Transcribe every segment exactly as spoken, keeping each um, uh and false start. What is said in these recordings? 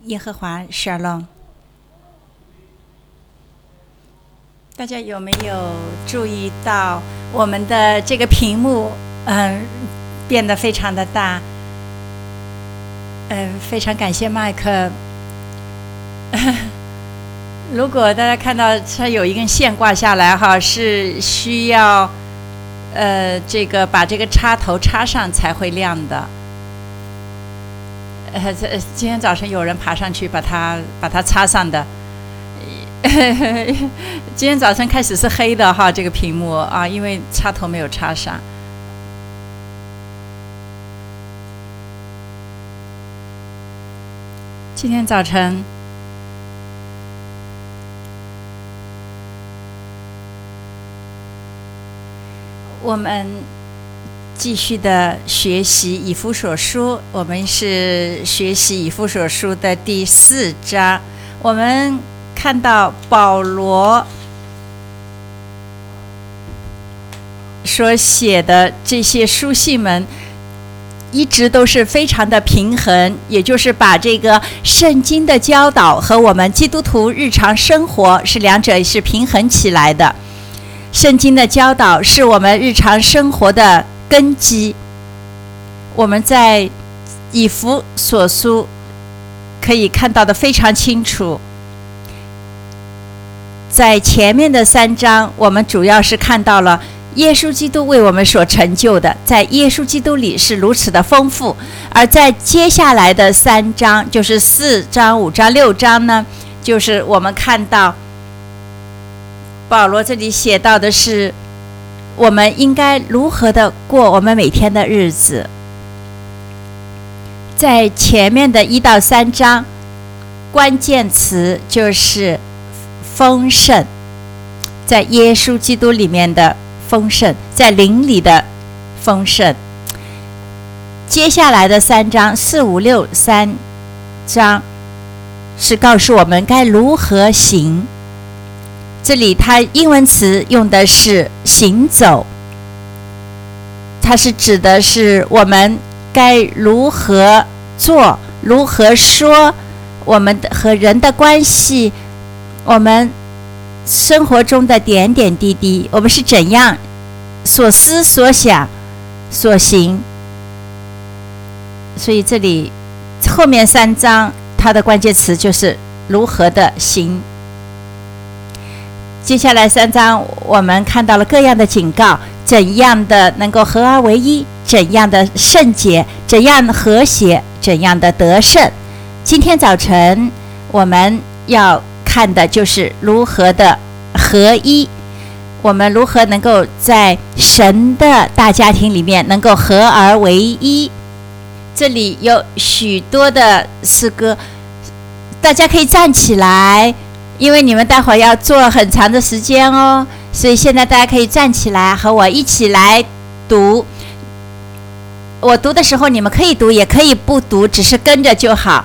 耶和华 Shalom。 大家有没有注意到我们的这个屏幕嗯、呃、变得非常的大？嗯、呃，非常感谢麦克。如果大家看到它有一根线挂下来哈，是需要呃这个把这个插头插上才会亮的。呃，今天早晨有人爬上去把它把它插上的。今天早晨开始是黑的哈，这个屏幕啊，因为插头没有插上。今天早晨我们继续的学习以弗所书，我们是学习以弗所书的第四章。我们看到保罗所写的这些书信们一直都是非常的平衡，也就是把这个圣经的教导和我们基督徒日常生活是两者是平衡起来的。圣经的教导是我们日常生活的根基。我们在以弗所书可以看到的非常清楚。在前面的三章，我们主要是看到了耶稣基督为我们所成就的，在耶稣基督里是如此的丰富。而在接下来的三章，就是四章、五章、六章呢，就是我们看到保罗这里写到的是我们应该如何的过我们每天的日子。在前面的一到三章，关键词就是丰盛，在耶稣基督里面的丰盛，在灵里的丰盛。接下来的三章四五六三章是告诉我们该如何行。这里它英文词用的是行走，它是指的是我们该如何做，如何说，我们和人的关系，我们生活中的点点滴滴，我们是怎样所思所想所行。所以这里后面三章它的关键词就是如何的行。接下来三章我们看到了各样的警告，怎样的能够合而为一，怎样的圣洁，怎样和谐，怎样的得胜。今天早晨我们要看的就是如何的合一，我们如何能够在神的大家庭里面能够合而为一。这里有许多的诗歌，大家可以站起来，因为你们待会儿要坐很长的时间哦，所以现在大家可以站起来和我一起来读。我读的时候你们可以读也可以不读，只是跟着就好。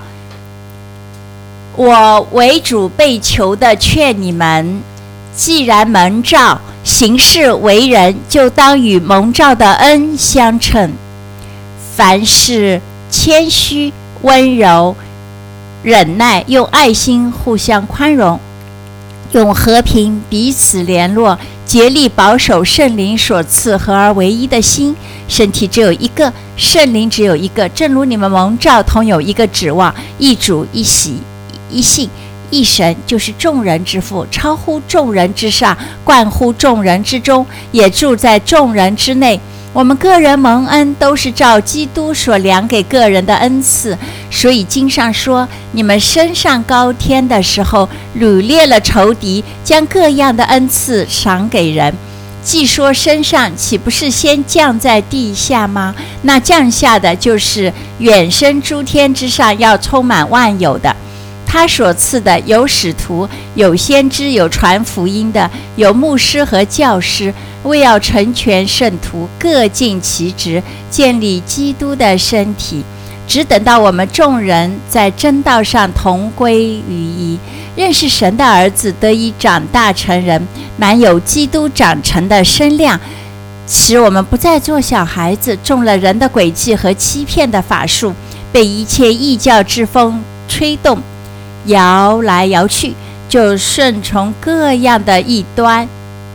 我为主被囚的劝你们，既然蒙召行事为人，就当与蒙召的恩相称。凡事谦虚温柔忍耐，用爱心互相宽容，用和平彼此联络，竭力保守圣灵所赐合而为一的心。身体只有一个，圣灵只有一个，正如你们蒙召同有一个指望，一主一洗一信一神，就是众人之父，超乎众人之上，贯乎众人之中，也住在众人之内。我们个人蒙恩都是照基督所量给个人的恩赐，所以经上说，你们升上高天的时候，掳掠了仇敌，将各样的恩赐赏给人。既说升上，岂不是先降在地下吗？那降下的就是远升诸天之上，要充满万有的。他所赐的有使徒，有先知，有传福音的，有牧师和教师，为要成全圣徒，各尽其职，建立基督的身体。只等到我们众人在真道上同归于一，认识神的儿子，得以长大成人，满有基督长成的身量，使我们不再做小孩子，中了人的诡计和欺骗的法术，被一切异教之风吹动， 摇来摇去，就顺从各样的异端，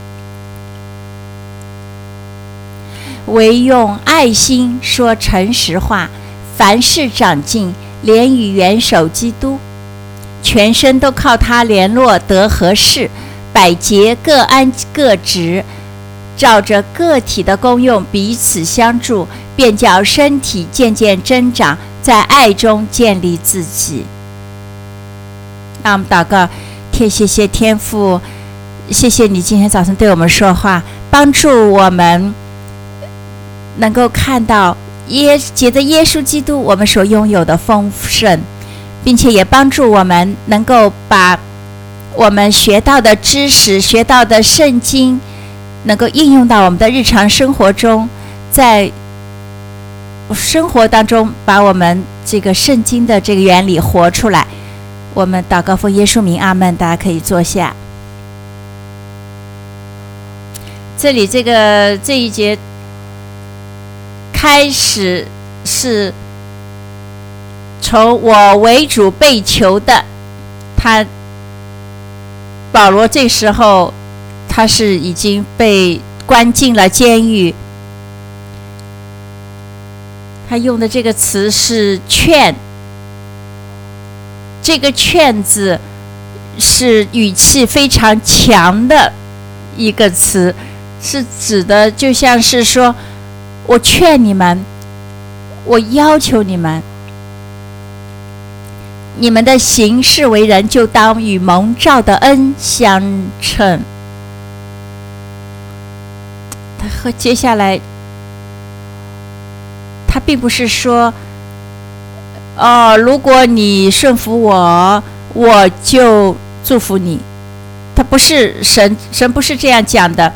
唯用爱心说诚实话，凡事长进，连与元首基督，全身都靠他联络得合适，百节各安各职，照着个体的功用彼此相助，便叫身体渐渐增长，在爱中建立自己。那我们祷告，天谢谢天父，谢谢你今天早上对我们说话，帮助我们能够看到耶借着耶稣基督我们所拥有的丰盛，并且也帮助我们能够把我们学到的知识、学到的圣经能够应用到我们的日常生活中，在生活当中把我们这个圣经的这个原理活出来。我们祷告奉耶稣名，阿们。大家可以坐下。这里这个这一节开始是从我为主被囚的，他保罗这时候他是已经被关进了监狱，他用的这个词是劝，这个劝字是语气非常强的一个词，是指的就像是说我劝你们，我要求你们，你们的行事为人就当与蒙召的恩相称。他和接下来他并不是说哦，如果你顺服我，我就祝福你。他不是神，神不是这样讲的。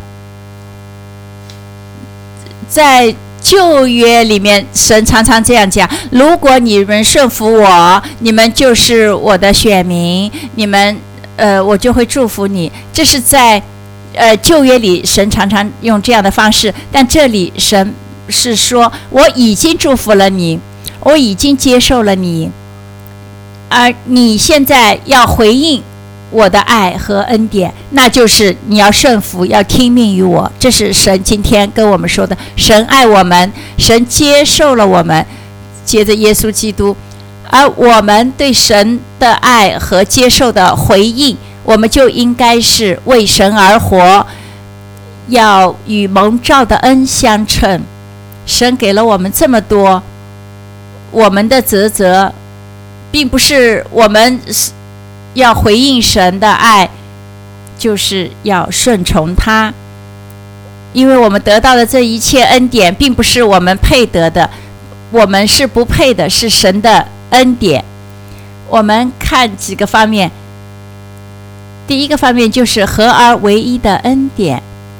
在旧约里面，神常常这样讲：如果你们顺服我，你们就是我的选民，你们呃，我就会祝福你。这是在呃旧约里，神常常用这样的方式。但这里神是说，我已经祝福了你。我已经接受了你，而你现在要回应我的爱和恩典，那就是你要顺服，要听命于我。这是神今天跟我们说的，神爱我们，神接受了我们，接着耶稣基督，而我们对神的爱和接受的回应，我们就应该是为神而活，要与蒙召的恩相称。神给了我们这么多，我们的职责并不是我们要回应神的爱，就是要顺从他，因为我们得到的这一切恩典并不是我们配得的，我们是不配的，是神的恩典。我们看几个方面，第一个方面就是合而为一的恩典。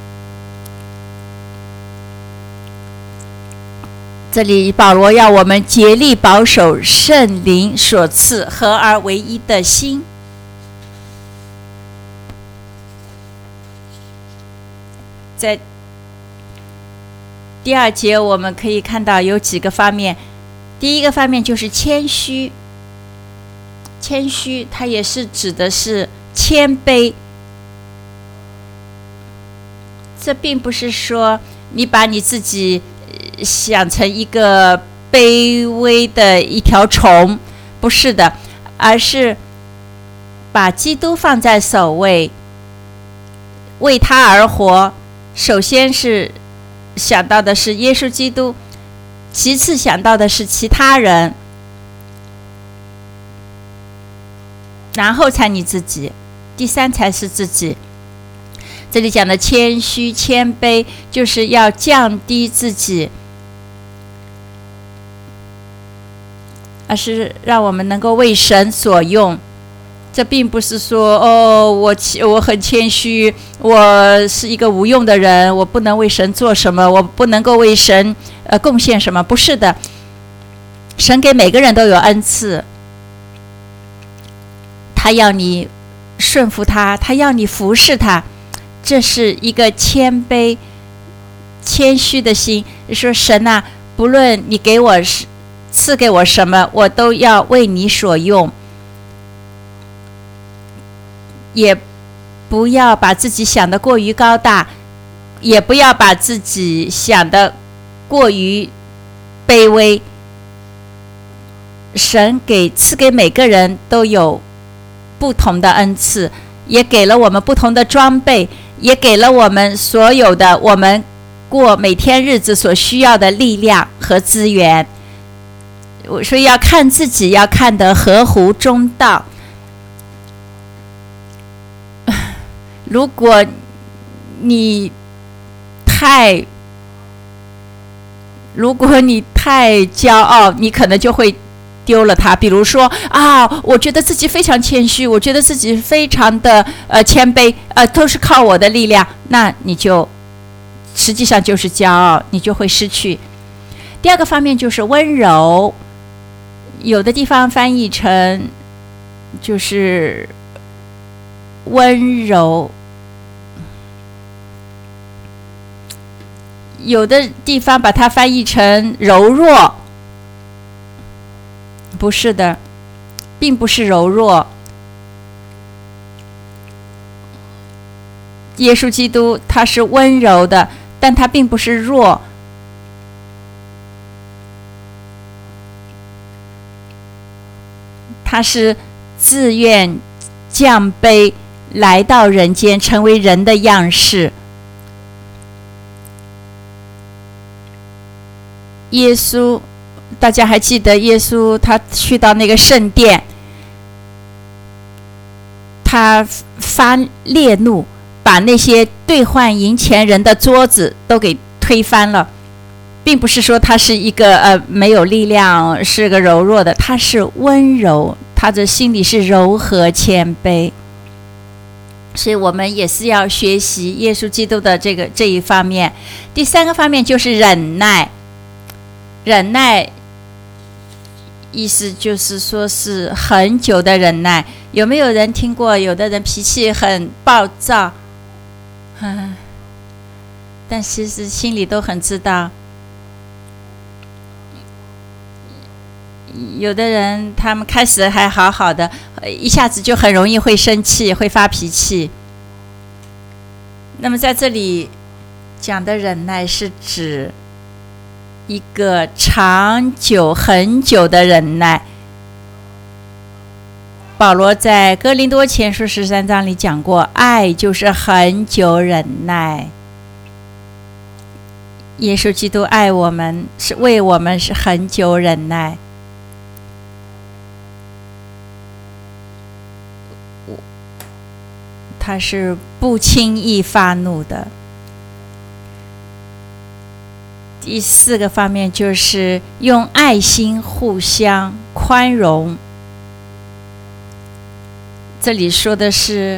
这里保罗要我们竭力保守圣灵所赐合而为一的心。在第二节我们可以看到有几个方面，第一个方面就是谦虚，谦虚它也是指的是谦卑，这并不是说你把你自己想成一个卑微的一条虫，不是的，而是把基督放在首位，为他而活。首先是想到的是耶稣基督，其次想到的是其他人，然后才你自己，第三才是自己。这里讲的谦虚谦卑，就是要降低自己，而是让我们能够为神所用。这并不是说哦，我我很谦虚，我是一个无用的人，我不能为神做什么，我不能够为神呃贡献什么，不是的。神给每个人都有恩赐，他要你顺服他，他要你服侍他，这是一个谦卑谦虚的心。说神啊，不论你给我赐给我什么，我都要为你所用。 也不要把自己想得过于高大，也不要把自己想得过于卑微。神给赐给每个人都有不同的恩赐，也给了我们不同的装备，也给了我们所有的我们过每天日子所需要的力量和资源。所以要看自己，要看得合乎中道。如果你太如果你太骄傲，你可能就会丢了它。比如说啊，我觉得自己非常谦虚，我觉得自己非常的呃谦卑，呃都是靠我的力量，那你就实际上就是骄傲，你就会失去。第二个方面就是温柔，有的地方翻译成就是温柔，有的地方把它翻译成柔弱，不是的，并不是柔弱。耶稣基督他是温柔的，但他并不是弱。他是自愿降卑来到人间，成为人的样式。耶稣，大家还记得耶稣他去到那个圣殿，他发烈怒，把那些兑换银钱人的桌子都给推翻了。并不是说他是一个呃没有力量，是个柔弱的，他是温柔，他的心里是柔和谦卑。所以我们也是要学习耶稣基督的这个这一方面。第三个方面就是忍耐，忍耐意思就是说是很久的忍耐。有没有人听过有的人脾气很暴躁，嗯，但其实心里都很知道。有的人他们开始还好好的，一下子就很容易会生气，会发脾气。那么在这里讲的忍耐是指一个长久很久的忍耐。保罗在哥林多前书十三章里讲过，爱就是很久忍耐。耶稣基督爱我们，是为我们是很久忍耐。他是不轻易发怒的。第四个方面就是用爱心互相宽容。这里说的是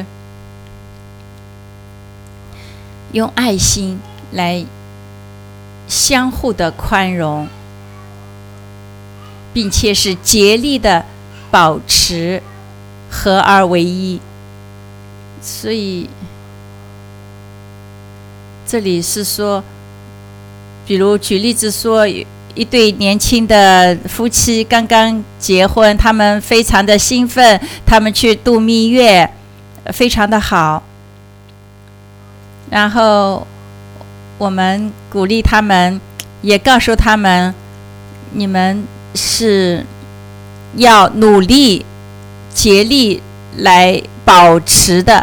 用爱心来相互的宽容，并且是竭力的保持合而为一。所以这里是说，比如举例子说，一对年轻的夫妻刚刚结婚，他们非常的兴奋，他们去度蜜月，非常的好。然后我们鼓励他们，也告诉他们，你们是要努力竭力来保持的。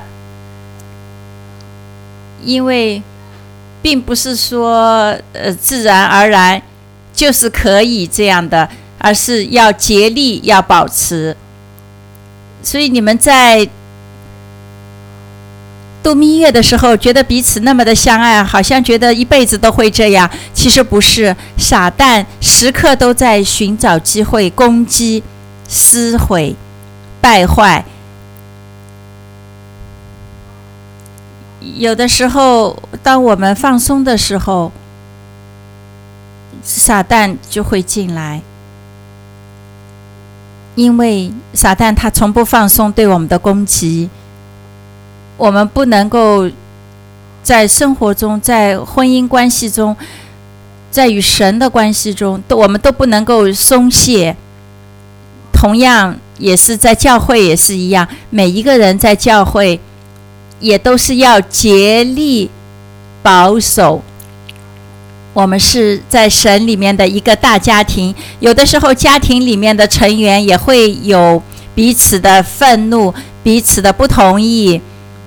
因为并不是说呃自然而然就是可以这样的，而是要竭力要保持。所以你们在度蜜月的时候觉得彼此那么的相爱，好像觉得一辈子都会这样，其实不是。撒旦时刻都在寻找机会攻击、撕毁、败坏。有的时候当我们放松的时候，撒旦就会进来，因为撒旦他从不放松对我们的攻击。我们不能够在生活中，在婚姻关系中，在与神的关系中，我们都不能够松懈。同样也是在教会也是一样，每一个人在教会也都是要竭力保守。我们是在神里面的一个大家庭，有的时候家庭里面的成员也会有彼此的愤怒，彼此的不同意。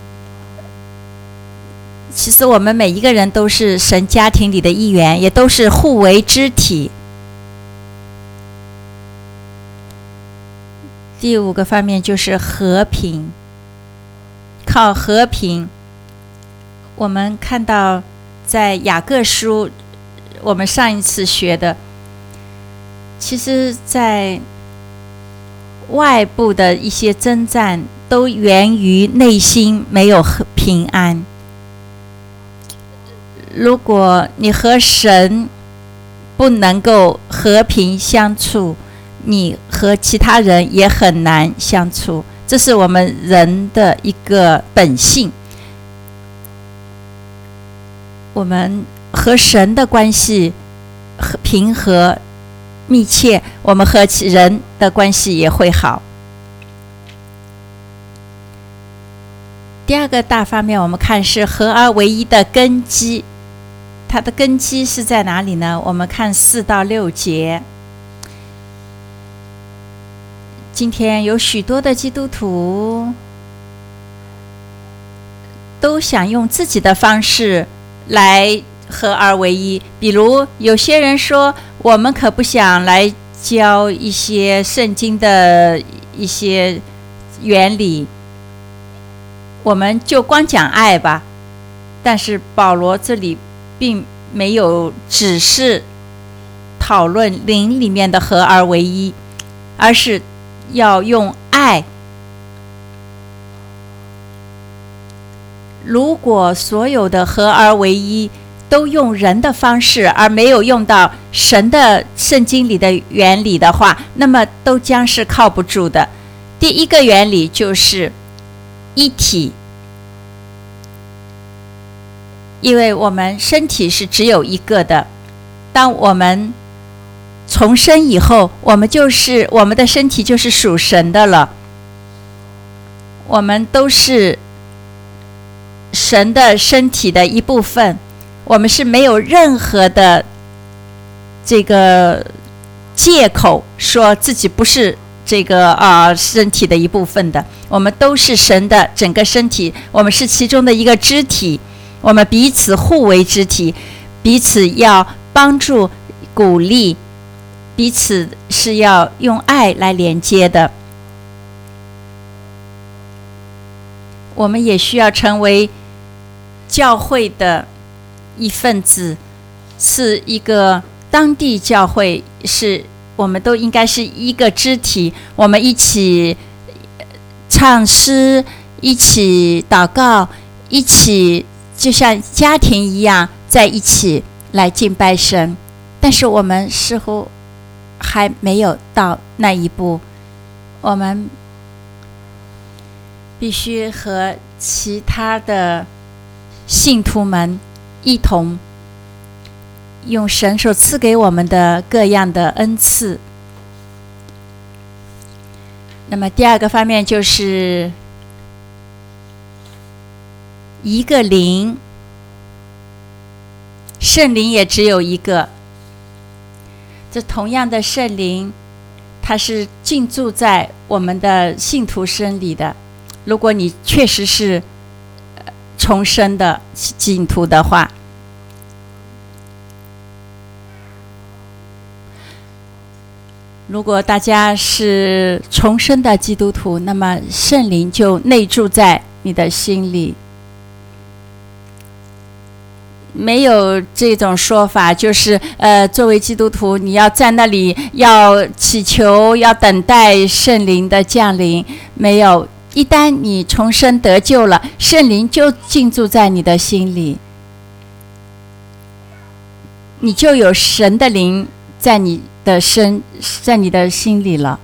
其实我们每一个人都是神家庭里的一员，也都是互为肢体。第五个方面就是和平，靠和平。我们看到在雅各书，我们上一次学的，其实在外部的一些征战都源于内心没有平安。如果你和神不能够和平相处，你和其他人也很难相处，这是我们人的一个本性。我们和神的关系平和密切，我们和人的关系也会好。第二个大方面，我们看是合而为一的根基。它的根基是在哪里呢？我们看四到六节。今天有许多的基督徒都想用自己的方式来合而为一，比如有些人说，我们可不想来教一些圣经的一些原理，我们就光讲爱吧。但是保罗这里并没有只是讨论灵里面的合而为一，而是要用爱。如果所有的合而为一都用人的方式，而没有用到神的圣经里的原理的话，那么都将是靠不住的。第一个原理就是一体，因为我们身体是只有一个的，当我们重生以后，我们就是我们的身体就是属神的了，我们都是神的身体的一部分，我们是没有任何的这个借口说自己不是这个啊、呃、身体的一部分的，我们都是神的整个身体，我们是其中的一个肢体，我们彼此互为肢体，彼此要帮助鼓励，彼此是要用爱来连接的。我们也需要成为教会的一份子，是一个当地教会，是我们都应该是一个肢体，我们一起唱诗，一起祷告，一起就像家庭一样在一起来敬拜神。但是我们似乎还没有到那一步，我们必须和其他的信徒们一同用神所赐给我们的各样的恩赐。那么第二个方面就是一个灵，圣灵也只有一个。这同样的圣灵，它是进驻在我们的信徒身里的。如果你确实是重生的信徒的话，如果大家是重生的基督徒，那么圣灵就内住在你的心里。没有这种说法，就是呃，作为基督徒，你要在那里要祈求，要等待圣灵的降临。没有，一旦你重生得救了，圣灵就进驻在你的心里，你就有神的灵在你的身，在你的心里了。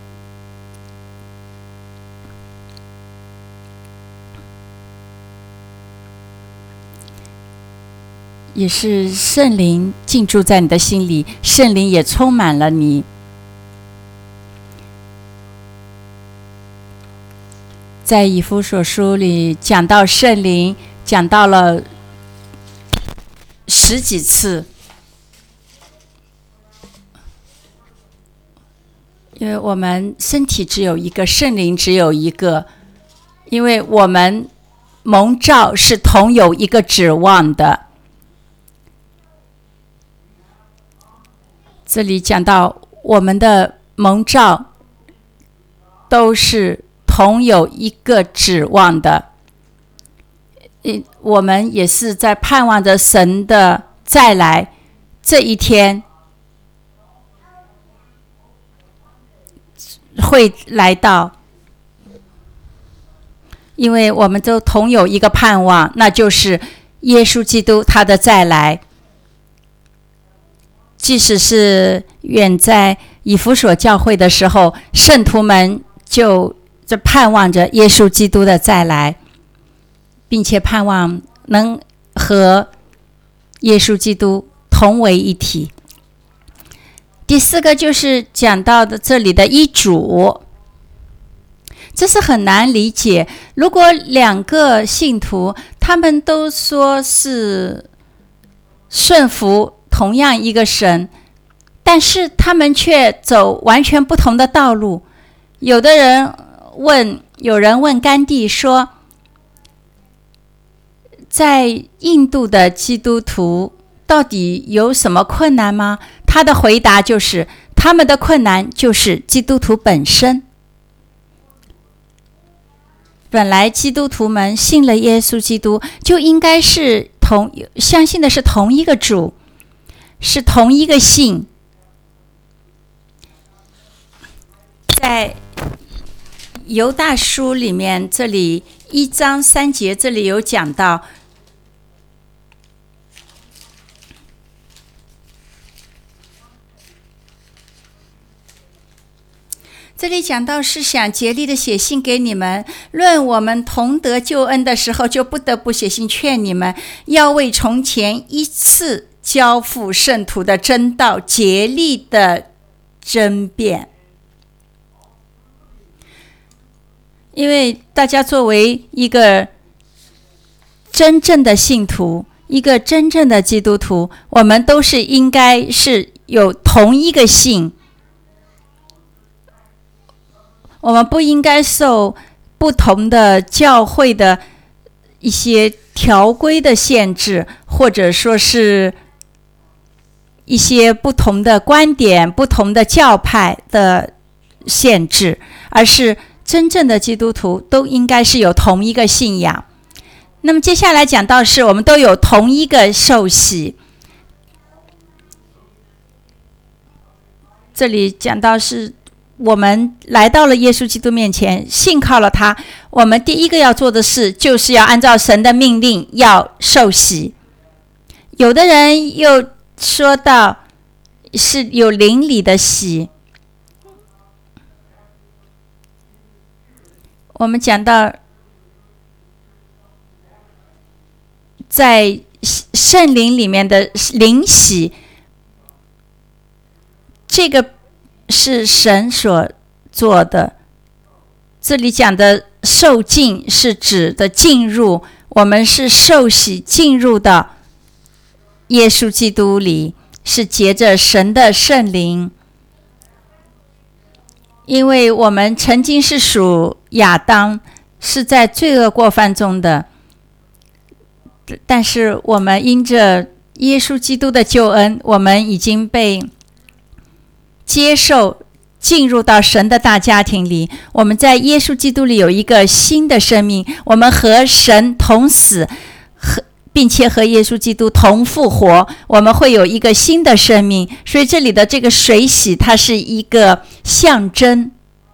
也是圣灵进驻在你的心里，圣灵也充满了你。 在以弗所书里讲到圣灵，讲到了十几次，因为我们身体只有一个，圣灵只有一个，因为我们蒙召是同有一个指望的。这里讲到我们的蒙召都是同有一个指望的，我们也是在盼望着神的再来这一天会来到，因为我们都同有一个盼望，那就是耶稣基督他的再来。即使是远在以弗所教会的时候，圣徒们就在盼望着耶稣基督的再来，并且盼望能和耶稣基督同为一体。第四个就是讲到的这里的一主，这是很难理解。如果两个信徒他们都说是顺服同样一个神，但是他们却走完全不同的道路。有的人问，有人问甘地说，在印度的基督徒到底有什么困难吗？他的回答就是，他们的困难就是基督徒本身。本来基督徒们信了耶稣基督，就应该是同相信的是同一个主，是同一个信。在犹大书里面，这里一章三节，这里有讲到，这里讲到是想竭力的写信给你们，论我们同得救恩的时候，就不得不写信劝你们，要为从前一次交付圣徒的真道竭力的争辩。因为大家作为一个真正的信徒，一个真正的基督徒，我们都是应该是有同一个信，我们不应该受不同的教会的一些条规的限制，或者说是一些不同的观点、不同的教派的限制，而是真正的基督徒都应该是有同一个信仰。那么接下来讲到是我们都有同一个受洗，这里讲到是我们来到了耶稣基督面前，信靠了他，我们第一个要做的事就是要按照神的命令要受洗。有的人又说到是有灵里的洗，我们讲到在圣灵里面的灵洗，这个是神所做的。这里讲的受浸是指的进入，我们是受洗进入到耶稣基督里，是藉着神的圣灵。因为我们曾经是属亚当，是在罪恶过犯中的，但是我们因着耶稣基督的救恩，我们已经被接受进入到神的大家庭里。我们在耶稣基督里有一个新的生命，我们和神同死，和并且和耶稣基督同复活，我们会有一个新的生命。所以这里的这个水洗，它是一个象征。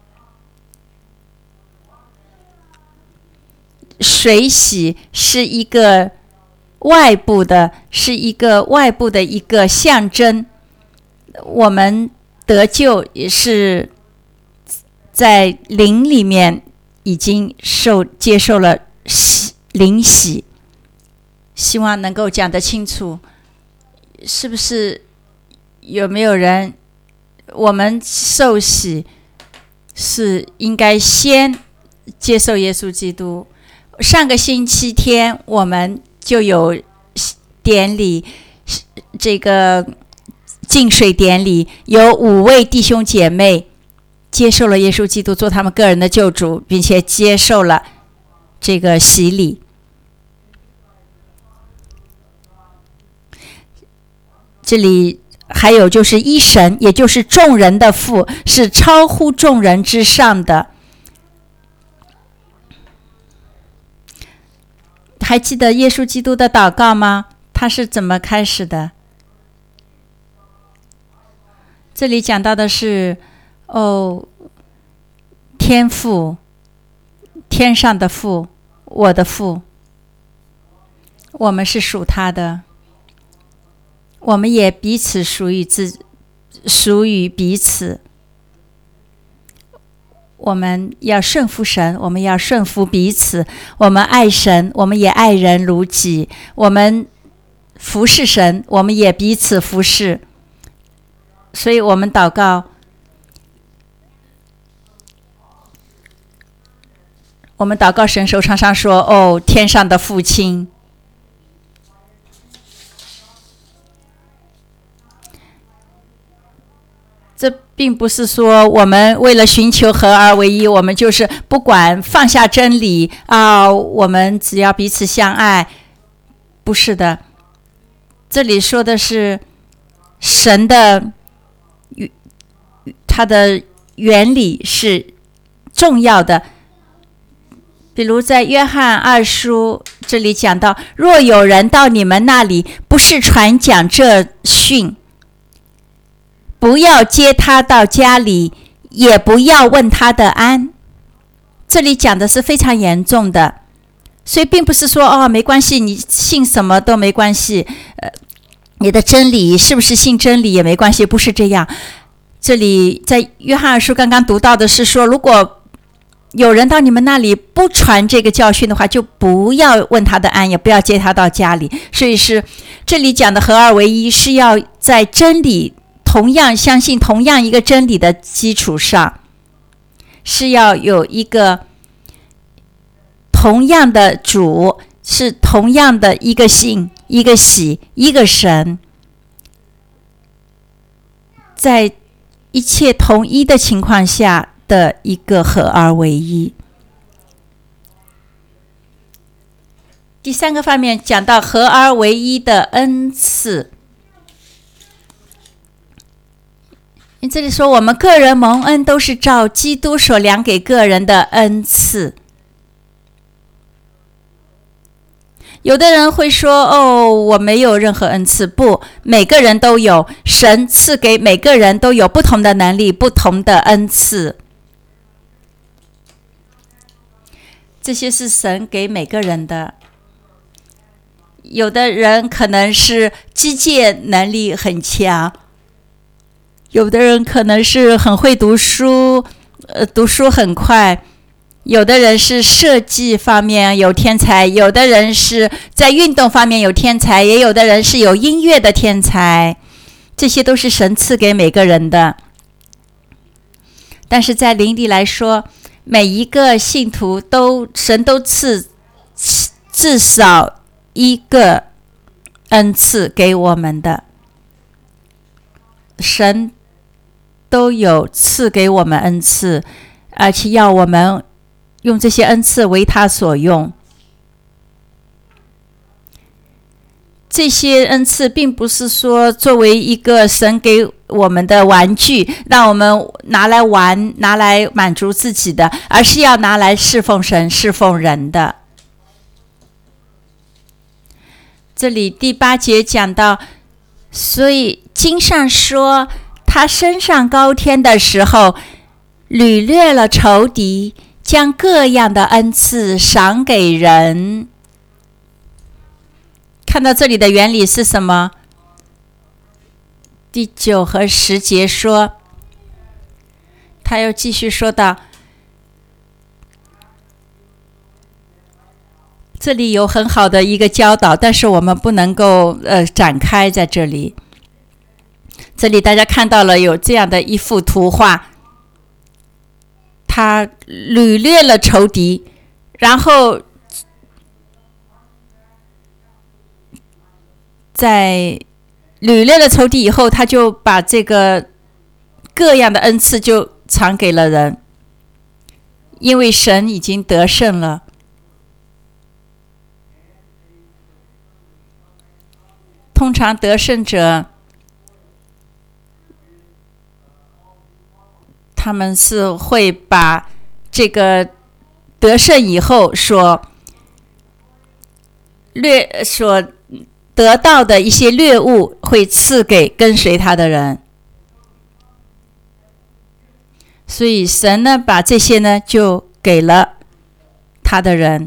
水洗是一个外部的，是一个外部的一个象征。我们得救也是在灵里面已经受接受了灵洗。希望能够讲得清楚，是不是？有没有人，我们受洗是应该先接受耶稣基督。上个星期天我们就有典礼，这个浸水典礼，有五位弟兄姐妹接受了耶稣基督做他们个人的救主，并且接受了这个洗礼。这里还有就是一神，也就是众人的父，是超乎众人之上的。还记得耶稣基督的祷告吗？他是怎么开始的？这里讲到的是，哦，天父，天上的父，我的父，我们是属他的，我们也彼此属于自，属于彼此。我们要顺服神，我们要顺服彼此，我们爱神，我们也爱人如己，我们服侍神，我们也彼此服侍。所以我们祷告，我们祷告神手常常说，哦，天上的父亲。这并不是说我们为了寻求合而为一，我们就是不管放下真理啊，我们只要彼此相爱。不是的，这里说的是神的它的原理是重要的。比如在约翰二书这里讲到，若有人到你们那里，不是传讲这训，不要接他到家里，也不要问他的安。这里讲的是非常严重的，所以并不是说哦没关系，你信什么都没关系，呃，你的真理是不是信真理也没关系，不是这样。这里在约翰二书刚刚读到的是说，如果有人到你们那里不传这个教训的话，就不要问他的安，也不要接他到家里。所以是这里讲的合二为一，是要在真理同样相信同样一个真理的基础上，是要有一个同样的主，是同样的一个信，一个喜，一个神，在一切统一的情况下的一个合而为一。第三个方面讲到合而为一的恩赐。这里说我们个人蒙恩都是照基督所量给个人的恩赐。有的人会说，哦，我没有任何恩赐。不，每个人都有，神赐给每个人都有不同的能力，不同的恩赐。这些是神给每个人的。有的人可能是机械能力很强，有的人可能是很会读书，呃，读书很快。有的人是设计方面有天才，有的人是在运动方面有天才，也有的人是有音乐的天才。这些都是神赐给每个人的。但是在灵里来说，每一个信徒都神都赐至少一个恩赐给我们的，神都有赐给我们恩赐，而且要我们用这些恩赐为他所用。这些恩赐并不是说作为一个神给我们的玩具，让我们拿来玩，拿来满足自己的，而是要拿来侍奉神，侍奉人的。这里第八节讲到，所以经上说，他升上高天的时候，掳掠了仇敌，将各样的恩赐赏给人。看到这里的原理是什么？第九和十节说，他又继续说到，这里有很好的一个教导，但是我们不能够呃展开在这里。这里大家看到了有这样的一幅图画， 他掳掠了仇敌，然后在掳掠了仇敌以后，他就把这个各样的恩赐就传给了人，因为神已经得胜了。通常得胜者，他们是会把这个得胜以后所掠所得到的一些掠物，会赐给跟随他的人。所以神呢，把这些呢就给了他的人。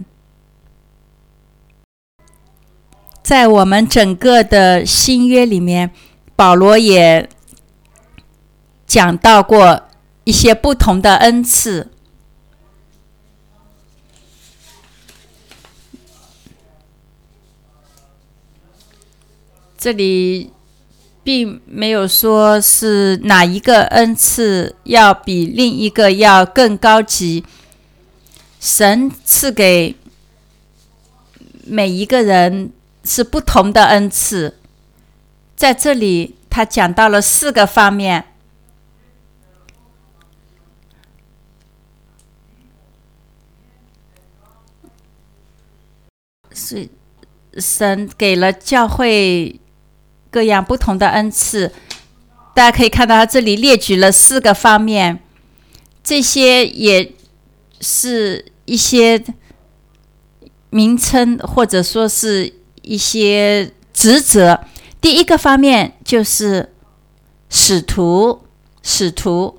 在我们整个的新约里面，保罗也讲到过一些不同的恩赐。这里并没有说是哪一个恩赐要比另一个要更高级，神赐给每一个人是不同的恩赐。在这里他讲到了四个方面，是神给了教会各样不同的恩赐。大家可以看到他这里列举了四个方面，这些也是一些名称或者说是一些职责。第一个方面就是使徒，使徒。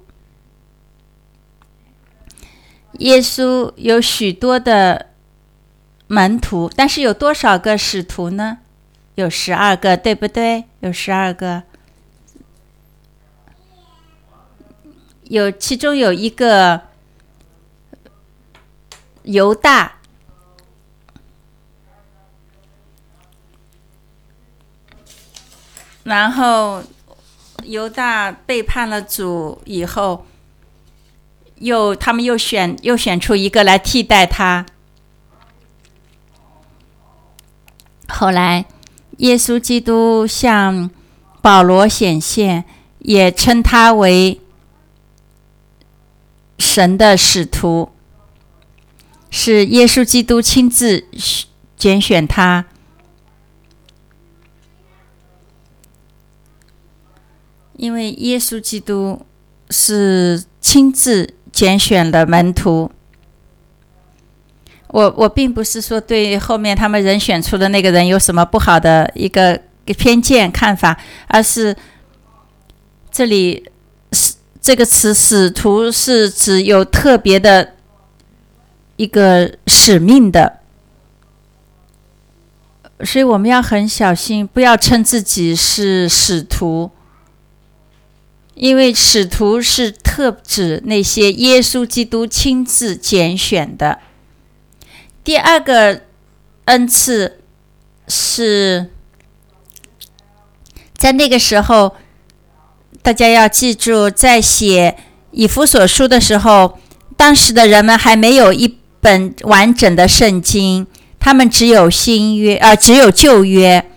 耶稣有许多的门徒，但是有多少个使徒呢？有十二个，对不对？有十二个。有其中有一个犹大，然后犹大背叛了主以后，又他们又选又选出一个来替代他。后来耶稣基督向保罗显现，也称他为神的使徒，是耶稣基督亲自拣选他。因为耶稣基督是亲自拣选了门徒。我我并不是说对后面他们人选出的那个人有什么不好的一个偏见看法，而是这里这个词使徒是指有特别的一个使命的，所以我们要很小心，不要称自己是使徒，因为使徒是特指那些耶稣基督亲自拣选的。第二个恩赐是在那个时候，大家要记住，在写以弗所书的时候，当时的人们还没有一本完整的圣经，他们只有新约，呃，只有旧约。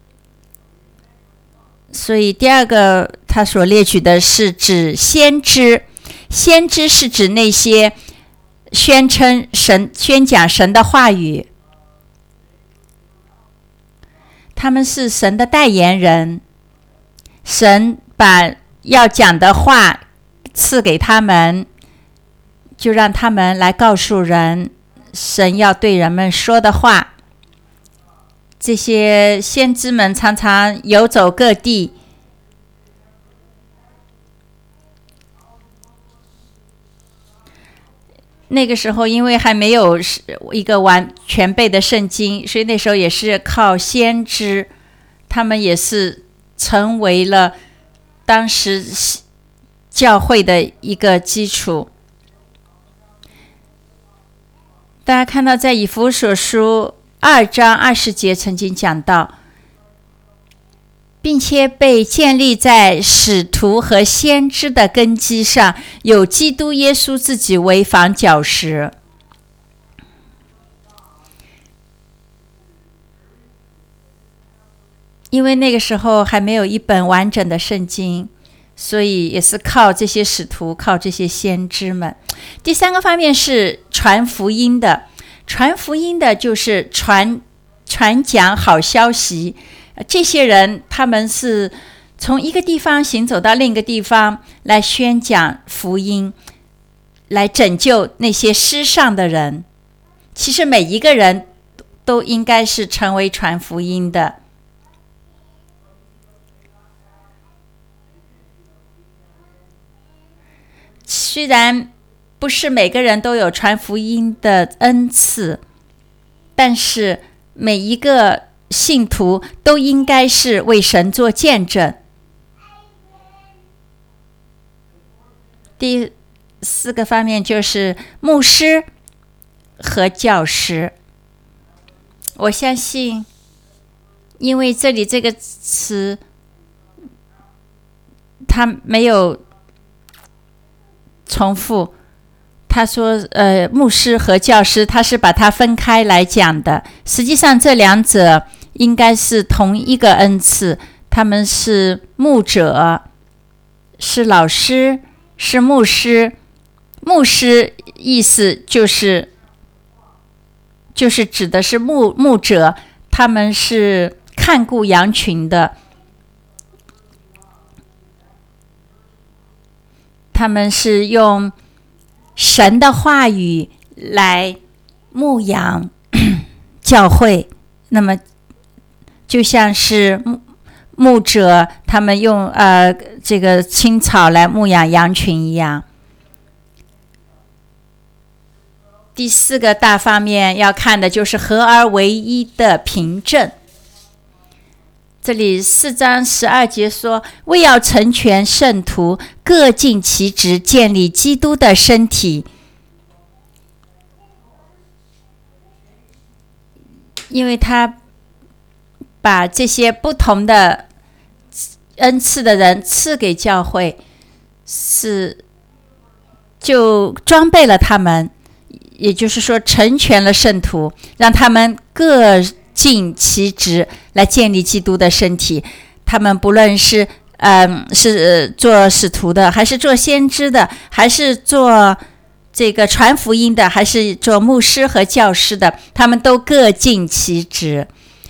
所以第二个他所列举的是指先知，先知是指那些宣称神、宣讲神的话语，他们是神的代言人，神把要讲的话赐给他们，就让他们来告诉人神要对人们说的话。这些先知们常常游走各地，那个时候因为还没有一个完全备的圣经，所以那时候也是靠先知，他们也是成为了当时教会的一个基础。大家看到在以弗所书二章二十节曾经讲到， 并且被建立在使徒和先知的根基上，有基督耶稣自己为房角石。因为那个时候还没有一本完整的圣经，所以也是靠这些使徒，靠这些先知们。第三个方面是传福音的，传福音的就是传传讲好消息。这些人他们是从一个地方行走到另一个地方，来宣讲福音，来拯救那些失丧的人。其实每一个人都应该是成为传福音的。虽然不是每个人都有传福音的恩赐，但是每一个信徒都应该是为神做见证。第四个方面就是牧师和教师。我相信，因为这里这个词它没有重复，他说呃，牧师和教师他是把它分开来讲的，实际上这两者应该是同一个恩赐，他们是牧者，是老师，是牧师。牧师意思就是就是指的是牧牧者，他们是看顾羊群的，他们是用神的话语来牧养教会。那么就像是牧者他们用呃这个青草来牧养羊群一样。第四个大方面要看的就是合而为一的凭证。这里四章十二节说，为要成全圣徒，各尽其职，建立基督的身体。因为他把这些不同的恩赐的人赐给教会，是就装备了他们，也就是说成全了圣徒，让他们各尽其职来建立基督的身体。他们不论是嗯是做使徒的，还是做先知的，还是做这个传福音的，还是做牧师和教师的，他们都各尽其职。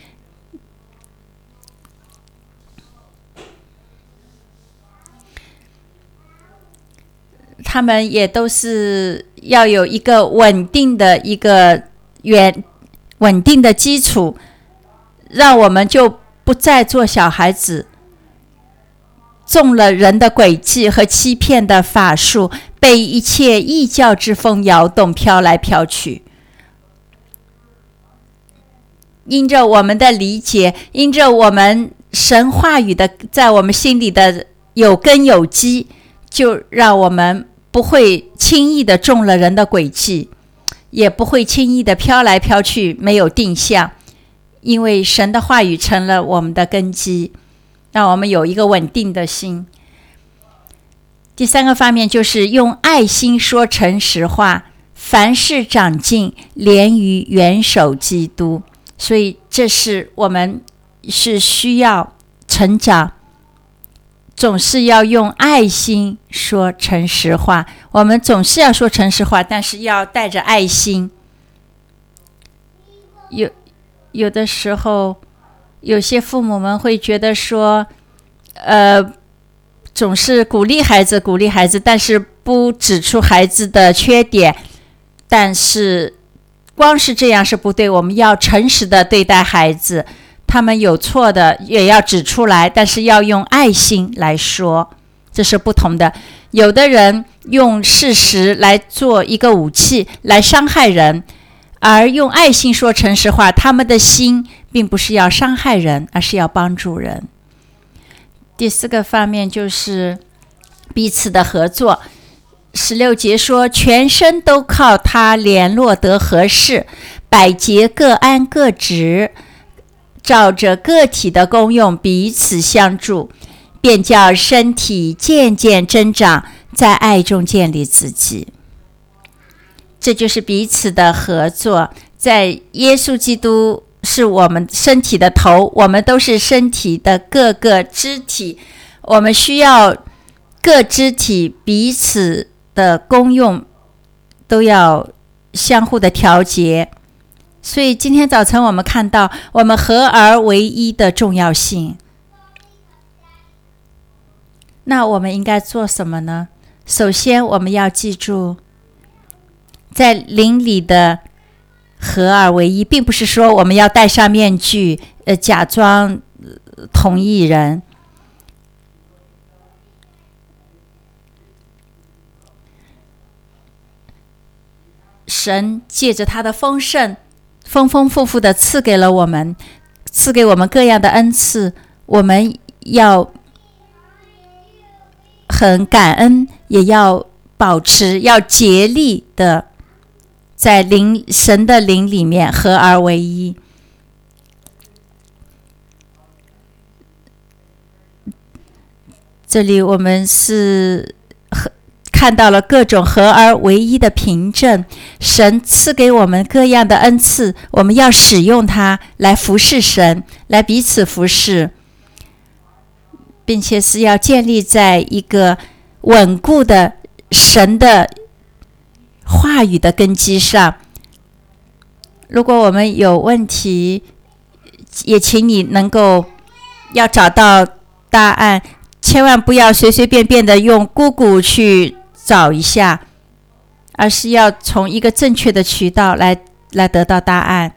他们也都是要有一个稳定的一个原稳定的基础，让我们就不再做小孩子，中了人的诡计和欺骗的法术，被一切异教之风摇动，飘来飘去。因着我们的理解，因着我们神话语的在我们心里的有根有基，就让我们不会轻易的中了人的诡计，也不会轻易的飘来飘去，没有定向。因为神的话语成了我们的根基，让我们有一个稳定的心。第三个方面就是用爱心说诚实话，凡事长进，连于元首基督。所以这是我们是需要成长，总是要用爱心说诚实话。我们总是要说诚实话，但是要带着爱心。有有的时候有些父母们会觉得说呃，总是鼓励孩子鼓励孩子，但是不指出孩子的缺点。但是光是这样是不对，我们要诚实的对待孩子，他们有错的也要指出来，但是要用爱心来说，这是不同的。有的人用事实来做一个武器来伤害人，而用爱心说诚实话，他们的心并不是要伤害人，而是要帮助人。第四个方面就是彼此的合作。十六节说，全身都靠他联络得合适，百节各安各职， 照着个体的功用彼此相助，便叫身体渐渐增长，在爱中建立自己。这就是彼此的合作。在耶稣基督是我们身体的头，我们都是身体的各个肢体，我们需要各肢体彼此的功用都要相互的调节。所以今天早晨我们看到我们合而为一的重要性。那我们应该做什么呢？首先我们要记住，在灵里的合而为一，并不是说我们要戴上面具，呃，假装同一人。神借着他的丰盛，丰丰富富的赐给了我们，赐给我们各样的恩赐，我们要很感恩，也要保持，要竭力的在灵神的灵里面合而为一。这里我们是看到了各种合而为一的凭证，神赐给我们各样的恩赐，我们要使用它来服侍神，来彼此服侍，并且是要建立在一个稳固的神的话语的根基上。如果我们有问题，也请你能够要找到答案，千万不要随随便便的用 Google 去找一下，而是要从一个正确的渠道来来得到答案。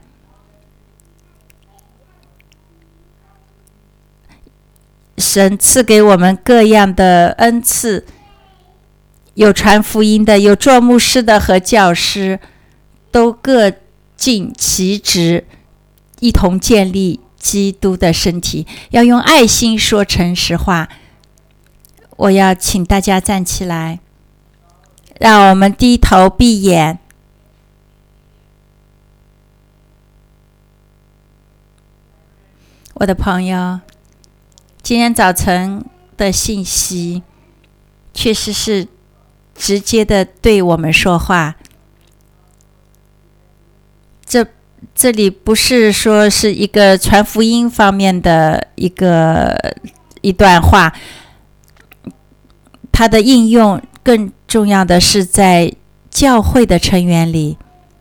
神赐给我们各样的恩赐，有传福音的，有做牧师的和教师，都各尽其职，一同建立基督的身体。要用爱心说诚实话。我要请大家站起来，让我们低头闭眼。我的朋友，今天早晨的信息确实是直接的对我们说话。这这里不是说是一个传福音方面的一个一段话，它的应用更重要的是在教会的成员里。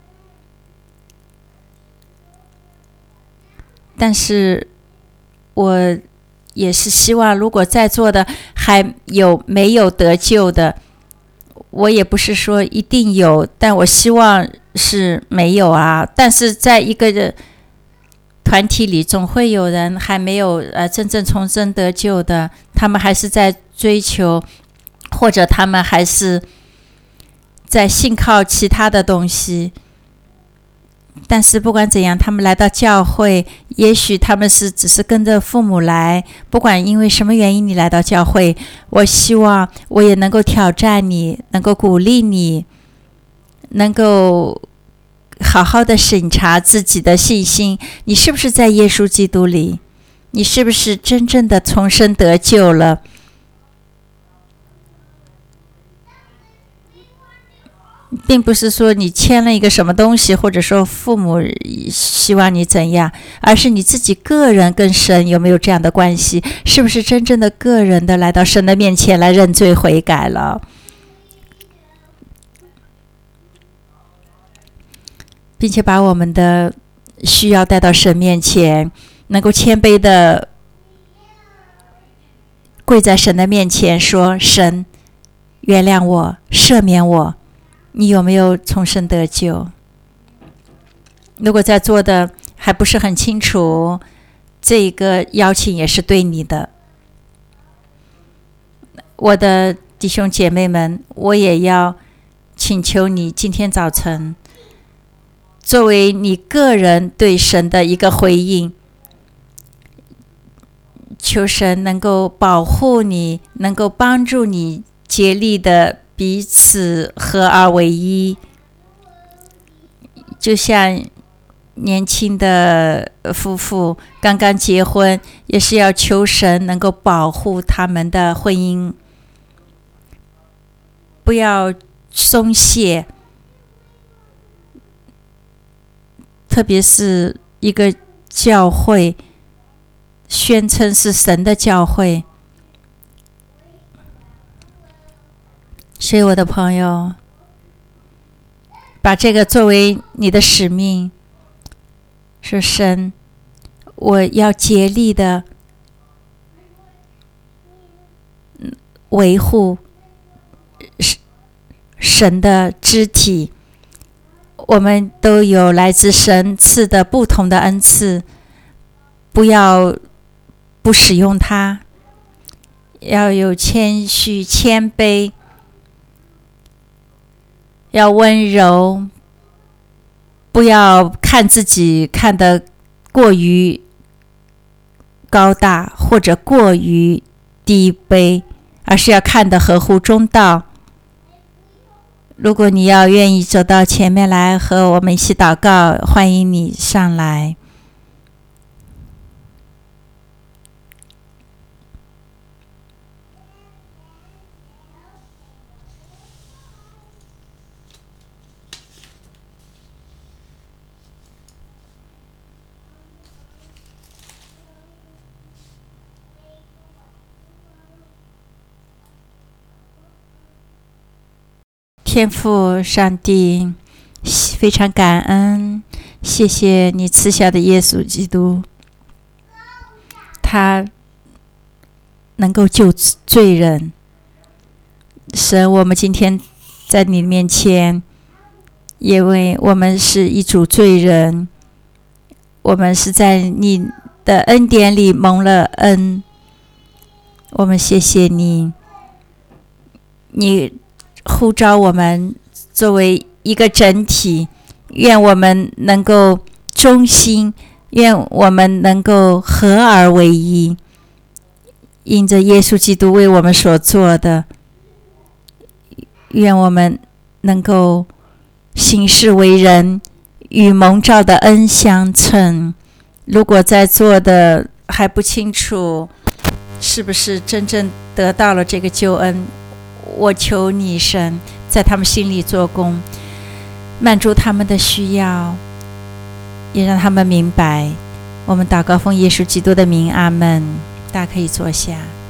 但是我也是希望，如果在座的还有没有得救的，我也不是说一定有，但我希望是没有啊。但是在一个团体里，总会有人还没有呃真正重生得救的，他们还是在追求，或者他们还是在信靠其他的东西。但是不管怎样，他们来到教会，也许他们是只是跟着父母来，不管因为什么原因你来到教会，我希望我也能够挑战你，能够鼓励你，能够好好的审查自己的信心，你是不是在耶稣基督里，你是不是真正的重生得救了。并不是说你签了一个什么东西，或者说父母希望你怎样，而是你自己个人跟神有没有这样的关系，是不是真正的个人的来到神的面前来认罪悔改了，并且把我们的需要带到神面前，能够谦卑的跪在神的面前说，神原谅我，赦免我。你有没有重生得救？如果在座的还不是很清楚，这个邀请也是对你的。我的弟兄姐妹们，我也要请求你今天早晨作为你个人对神的一个回应，求神能够保护你，能够帮助你竭力的彼此合而为一。就像年轻的夫妇刚刚结婚，也是要求神能够保护他们的婚姻，不要松懈。特别是一个教会宣称是神的教会，所以我的朋友，把这个作为你的使命，说神，我要竭力的维护神的肢体。我们都有来自神赐的不同的恩赐，不要不使用它，要有谦虚谦卑，要温柔，不要看自己看得过于高大或者过于低卑，而是要看得合乎中道。如果你要愿意走到前面来和我们一起祷告，欢迎你上来。天父上帝，非常感恩，谢谢你赐下的耶稣基督，他能够救罪人。神，我们今天在你面前，因为我们是一组罪人，我们是在你的恩典里蒙了恩，我们谢谢你，你呼召我们作为一个整体，愿我们能够忠心，愿我们能够合而为一，因着耶稣基督为我们所做的，愿我们能够行事为人，与蒙召的恩相称。如果在座的还不清楚是不是真正得到了这个救恩，我求你神在他们心里做工，满足他们的需要，也让他们明白。我们祷告奉耶稣基督的名，阿们。大家可以坐下。